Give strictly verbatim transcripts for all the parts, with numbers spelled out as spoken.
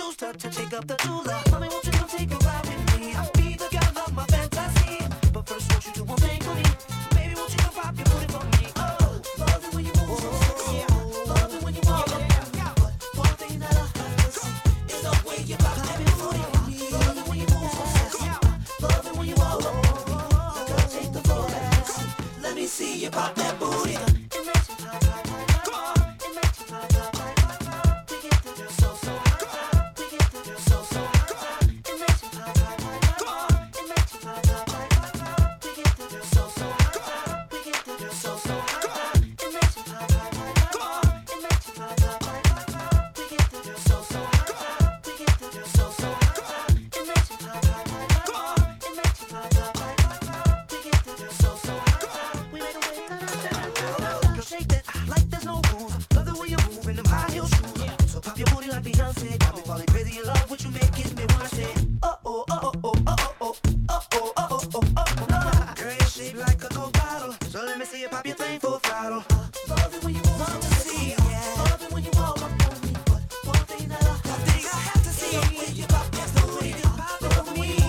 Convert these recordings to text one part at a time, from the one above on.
used to, to take up the doula. Mommy, won't you come take a ride with me? I'll be the girl of my fantasy. But first, won't you do one thing for me? Baby, won't you come pop your booty for me? Oh, love it when you move so sexy. Love it when you walk up. But one thing that I have to see is the way you pop that booty for me. Love it when you move so sexy. Love it when you walk up. Girl, take the floor. Let me see you pop that booty. It makes you hot, hot, hot. Come on. It makes you hot, hot, hot. We get the girl so, so hot. We get the girl so, so hot. It makes you hot, hot, hot. Come on. It makes you hot, hot, hot. We get the girl so, so hot. We get the girl so, so hot. It makes you hot, hot, hot. Come on. It makes you hot, hot, hot. We get the girl so, so hot. We get the girl so, so hot. It makes you hot, hot, hot. Come on. It makes you hot, hot, hot. We get the girl so, so hot. We make a way. Girl, shake that like there's no rules. Love the way you move in them high heel shoes. So pop your booty like Beyonce. Got me falling crazy in love. What you make gives me wanna say, oh oh oh oh oh oh oh oh oh oh oh oh oh. Girl, you're shaped like a Coke bottle. So let me see you pop your thing full throttle. Love it when you move to see. Love it when you walk up on me. But one thing that I think I have to see when you pop that booty. Pop it for me.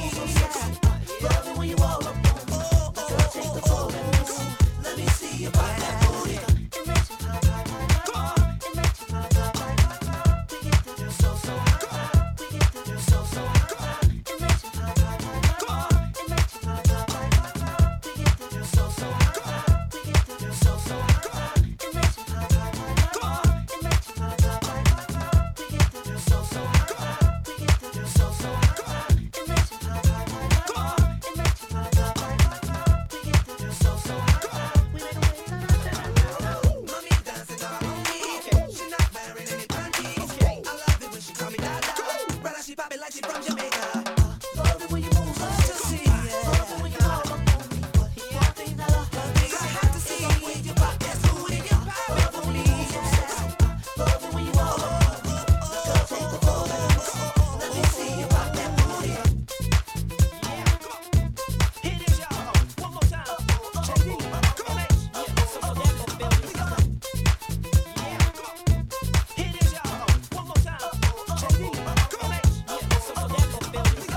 Love it when you walk up on me. Girl, take the floor. Let me see you pop that booty. It makes you hot, hot, hot. Come on. It makes you hot, hot, hot. We get the girl so, so hot. We get the girl so, so hot. It makes you hot, hot, hot. Come on. It makes you hot, hot, hot. We get the girl so, so hot. We get the girl so, so hot. It makes you hot, hot, hot. Come on. It makes you hot, hot, hot. We get the girl so, so hot. We get the girl so, so hot. It makes you hot, hot, hot. Come on. It makes you hot, hot, hot. We get the girl so, so hot. We make a way. Mommy dancing all on me. She not wearing any panties. I love it when she call me Dada. Right now she pop it like she from Jamaica. Love it when you move up to see. Love it when you all up on me. But one thing that I think I have to see when you pop that booty. Love it when you move so sexy. Love it when you all up on me. Girl, take the floor. Let me see you pop that booty. Yeah, come on. Here it is, y'all. One more time. Check it. Come on. Yeah, so that little building. Yeah, come on. Here it is, y'all. One more time. Check it. Come on. Yeah, so that little building.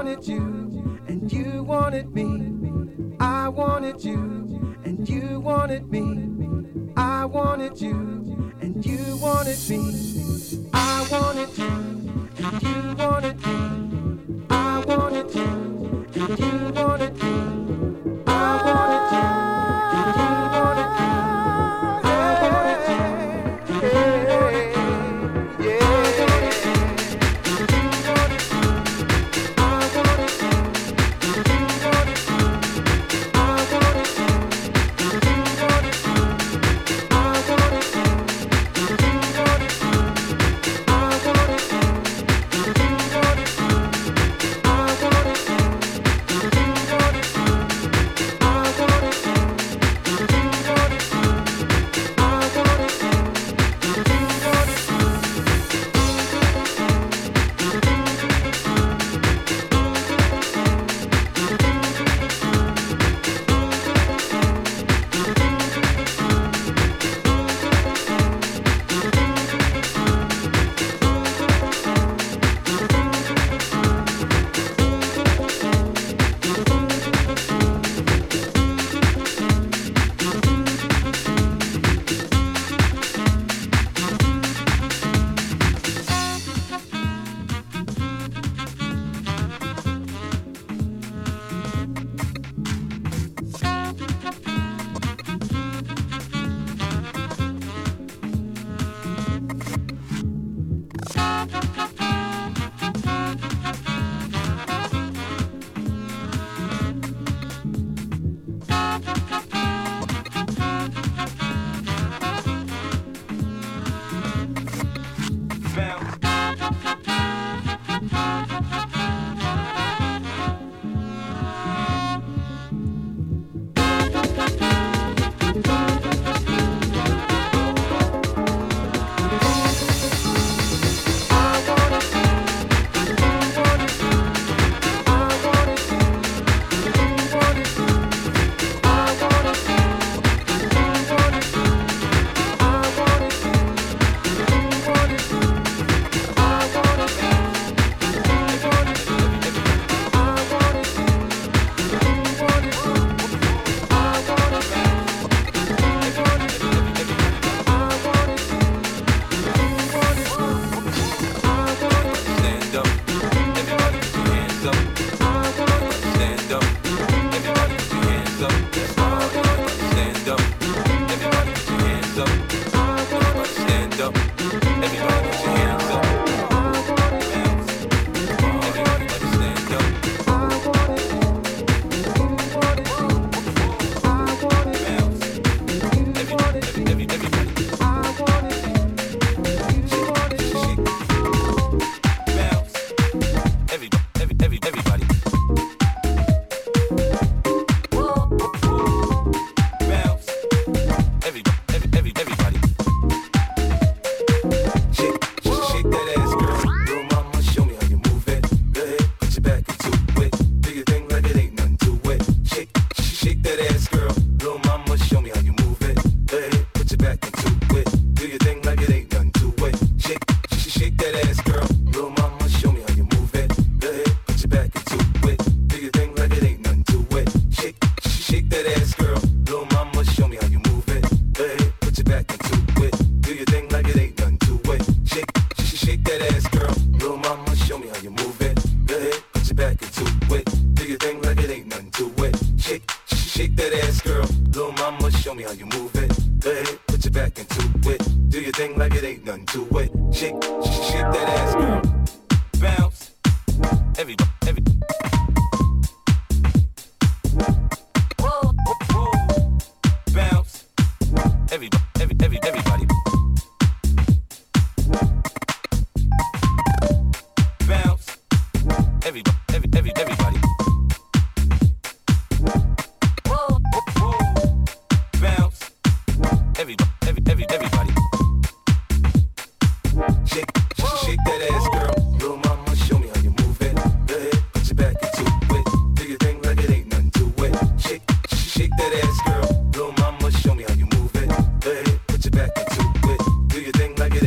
wanted you, and you wanted me. I wanted you, and you wanted me. I wanted you, and you wanted me. I wanted you, and you wanted me. I wanted you, and you wanted me. I wanted you, and you wanted me. I wanted you, and you wanted me.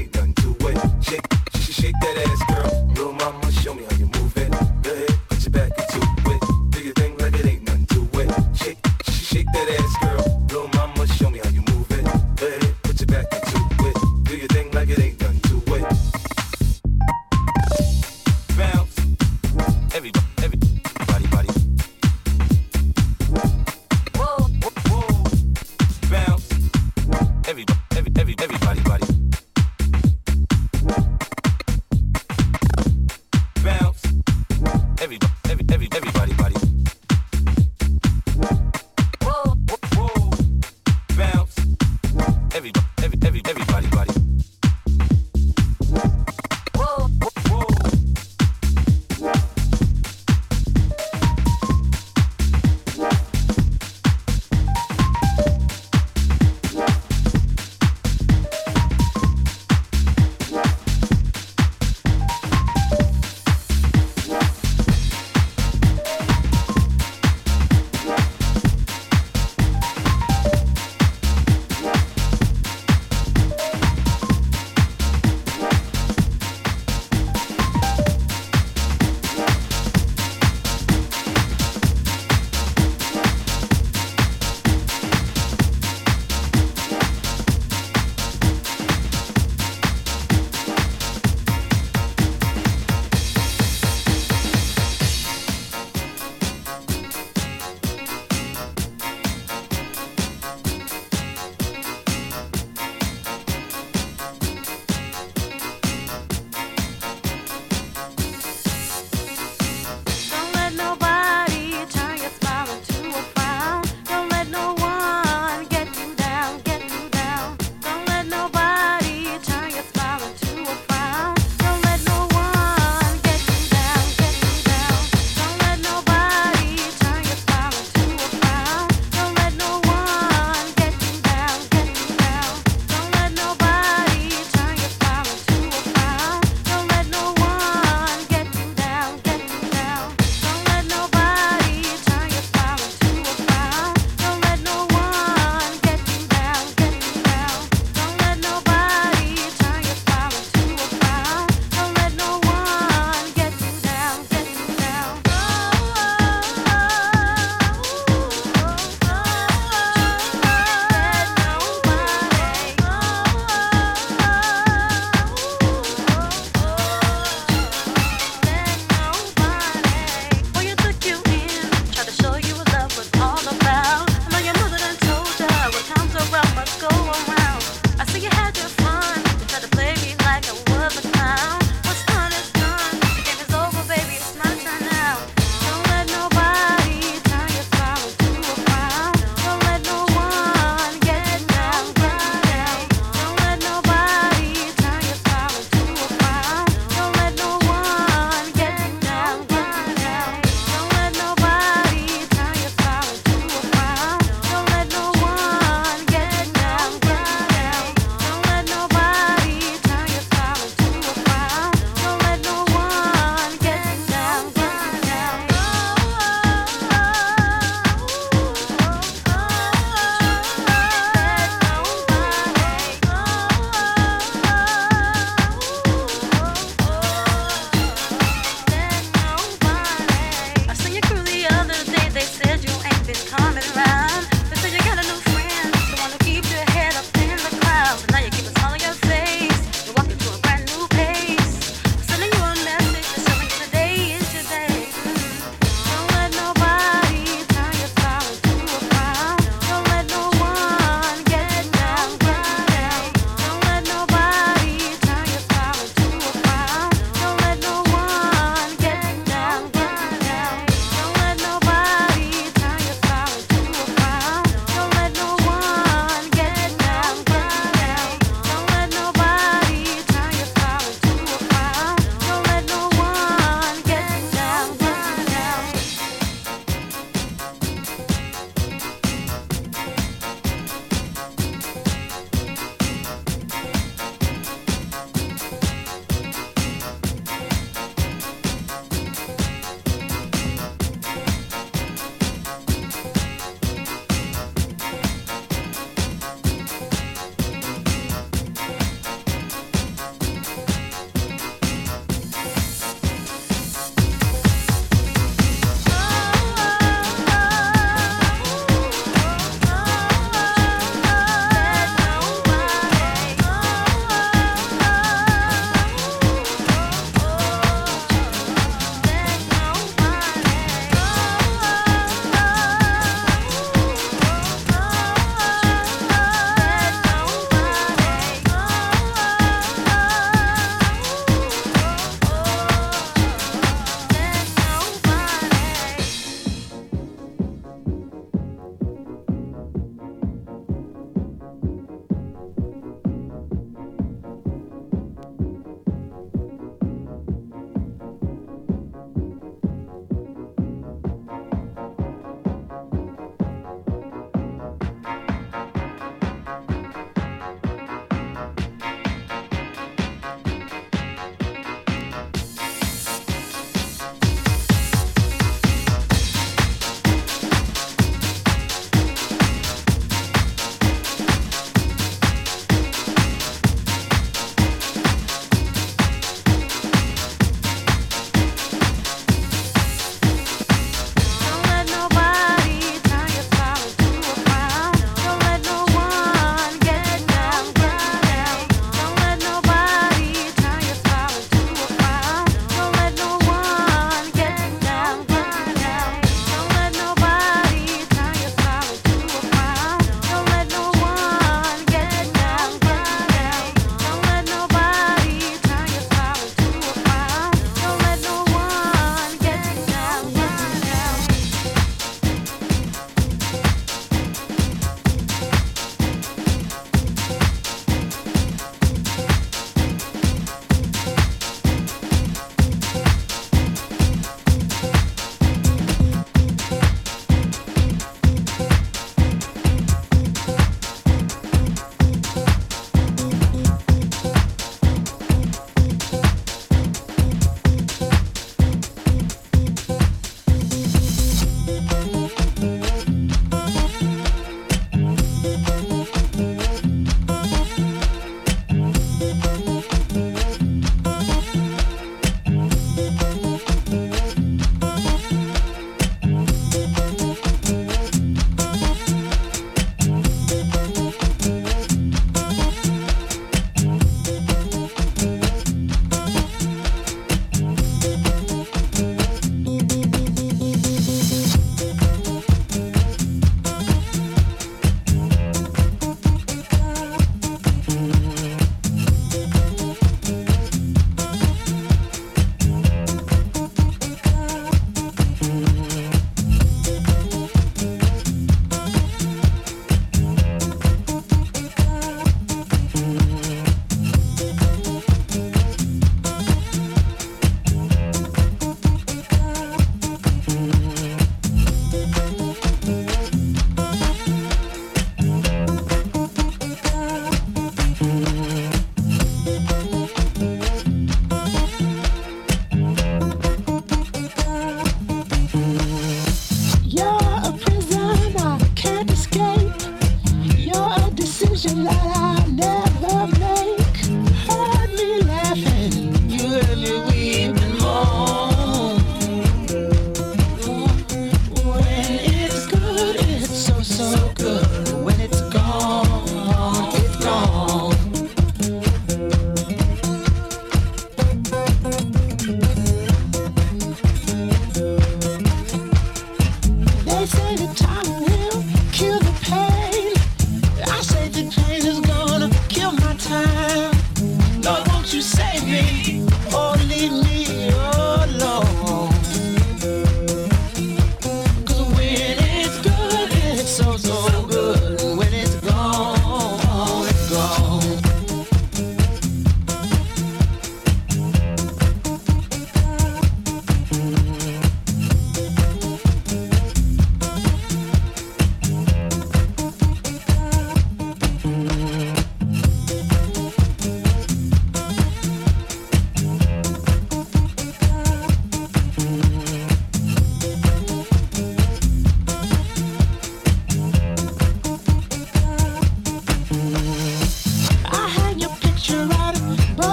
Shake that ass, girl. Little mama, show me how you move it. Go ahead, put your back back into it. Do your thing like it ain't nothing to it. Shake, sh- shake that ass, girl. Little mama, show me how you move it. Go ahead, put your back into it. Do your thing like it ain't nothing to it. Bounce, everybody, everybody, body. Whoa, whoa, whoa. Bounce, everybody, every, every, everybody, body. Bounce, everybody, every, every, everybody, body. Whoa, whoa, whoa. Bounce, everybody, every, every, everybody, body. Whoa, whoa, whoa.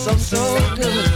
so good.